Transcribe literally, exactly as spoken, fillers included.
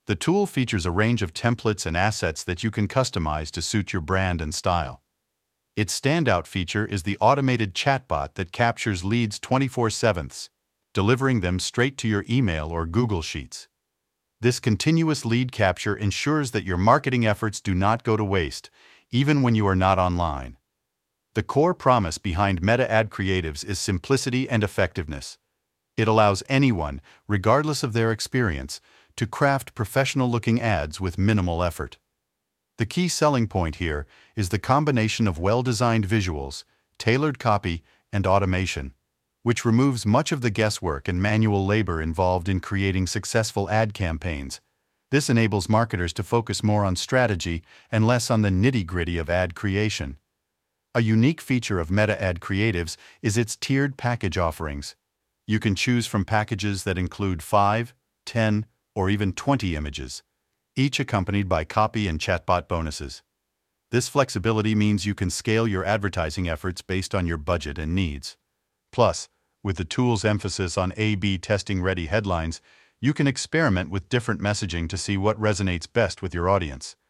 The tool features a range of templates and assets that you can customize to suit your brand and style. Its standout feature is the automated chatbot that captures leads twenty-four seven, delivering them straight to your email or Google Sheets. This continuous lead capture ensures that your marketing efforts do not go to waste, even when you are not online. The core promise behind Meta Ad Creatives is simplicity and effectiveness. It allows anyone, regardless of their experience, to craft professional-looking ads with minimal effort. The key selling point here is the combination of well-designed visuals, tailored copy, and automation, which removes much of the guesswork and manual labor involved in creating successful ad campaigns. This enables marketers to focus more on strategy and less on the nitty-gritty of ad creation. A unique feature of Meta Ad Creatives is its tiered package offerings. You can choose from packages that include five, ten, or even twenty images, each accompanied by copy and chatbot bonuses. This flexibility means you can scale your advertising efforts based on your budget and needs. Plus, with the tool's emphasis on A B testing-ready headlines, you can experiment with different messaging to see what resonates best with your audience.